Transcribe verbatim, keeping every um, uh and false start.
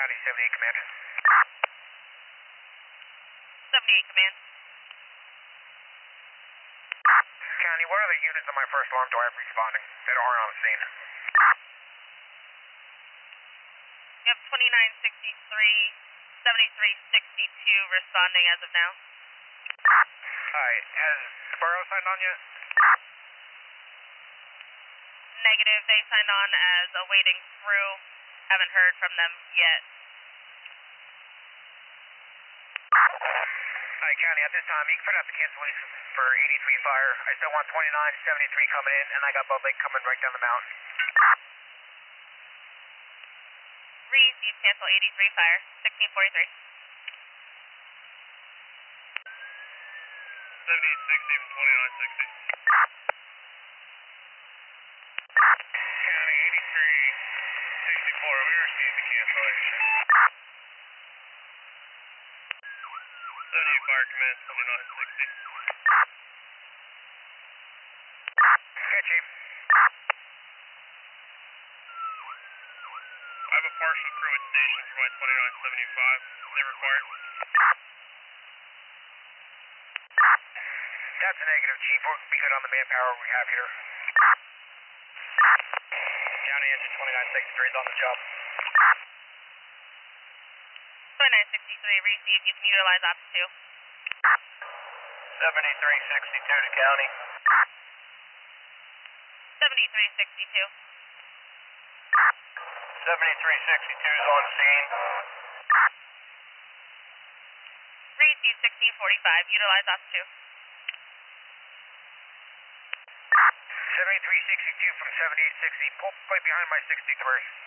County, seventy-eight Command. seventy-eight Command. County, what are the units on my first alarm do I have responding that aren't on the scene? You have twenty-nine sixty-three, seventy-three sixty-two responding as of now. Hi, has Sparrow signed on yet? Negative, they signed on as awaiting through. Haven't heard from them yet. Hi, County, at this time, you can put out the cancellation for eighty-three fire. I still want twenty-nine seventy-three coming in, and I got Bud Lake coming right down the mountain. Reese, you cancel eighty-three fire, sixteen forty-three. seventy-eight sixty from twenty-nine sixty. County eighty-three sixty-four, we received the cancellation. seventy-eight Fire Command, twenty-nine sixty. Okay, Chief. I have a partial crew at station for my twenty-nine seventy-five. Is they required? That's a negative, Chief. We'll be good on the manpower we have here. County engine twenty-nine sixty-three is on the job. twenty-nine sixty-three, receive, you can utilize ops two. seventy-three sixty-two to county. seventy-three sixty-two. seventy-three sixty-two is on scene. Receive sixteen forty-five, utilize ops two. seventy-three sixty-two from seventy-eight sixty. Pull right behind my sixty-three.